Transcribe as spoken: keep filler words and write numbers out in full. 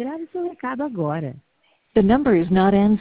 grave seu recado agora. The number is not answered.